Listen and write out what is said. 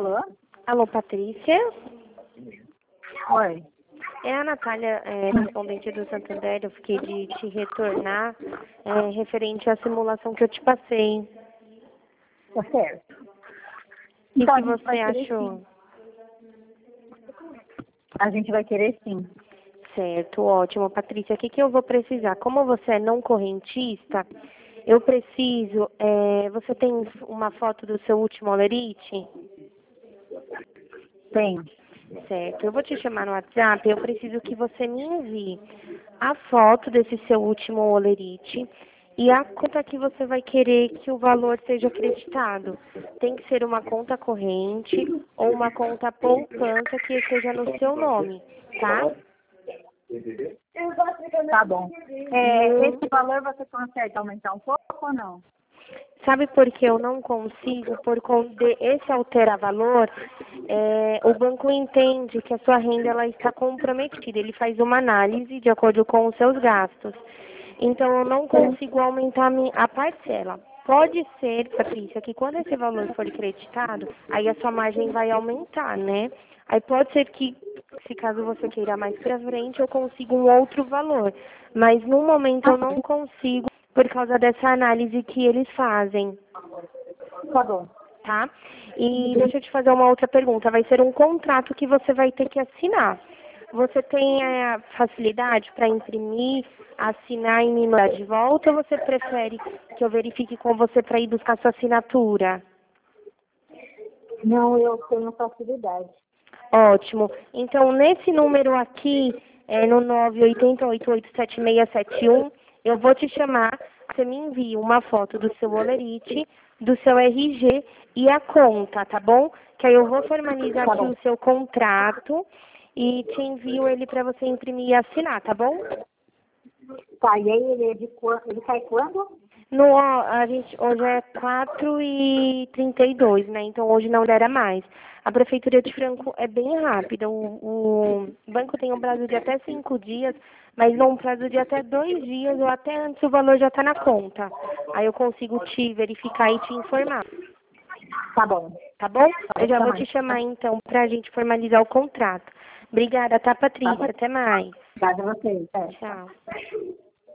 Alô? Alô, Patrícia? Oi. É a Natália, correspondente do Santander. Eu fiquei de te retornar referente à simulação que eu te passei. Tá certo. O Então, que a gente você vai querer achou? sim. A gente vai querer sim. Certo, ótimo. Patrícia, o que eu vou precisar? Como você é não correntista, eu preciso... você tem uma foto do seu último holerite? Tem. Certo, eu vou te chamar no WhatsApp, eu preciso que você me envie a foto desse seu último holerite e a conta que você vai querer que o valor seja acreditado. Tem que ser uma conta corrente ou uma conta poupança que esteja no seu nome, tá? Tá bom. Esse valor você consegue aumentar um pouco ou não? Sabe por que eu não consigo? Por conta de esse alterar valor, o banco entende que a sua renda ela está comprometida. Ele faz uma análise de acordo com os seus gastos. Então, eu não consigo aumentar a parcela. Pode ser, Patrícia, que quando esse valor for creditado, aí a sua margem vai aumentar, né? Aí pode ser que, se caso você queira mais pra frente, eu consiga um outro valor. Mas no momento eu não consigo por causa dessa análise que eles fazem, Tá bom. tá? E deixa eu te fazer uma outra pergunta. Vai ser um contrato que você vai ter que assinar. Você tem facilidade para imprimir, assinar e me mandar de volta ou você prefere que eu verifique com você para ir buscar sua assinatura? Não, eu tenho facilidade. Ótimo. Então, nesse número aqui, no 988876671, eu vou te chamar. Você me envia uma foto do seu holerite, do seu RG e a conta, tá bom? Que aí eu vou formalizar Tá aqui bom. o seu contrato e te envio ele para você imprimir e assinar, tá bom? Tá, e aí ele sai quando? Hoje é 4h32, né? Então hoje não dera mais. A Prefeitura de Franco é bem rápida. O banco tem um prazo de até 5 dias, mas num prazo de até 2 dias ou até antes o valor já está na conta. Aí eu consigo te verificar e te informar, Tá bom. tá bom? Eu já Tá vou mais. te chamar então para a gente formalizar o contrato. Obrigada, tá, Patrícia? Até mais. Obrigada a você. Tchau.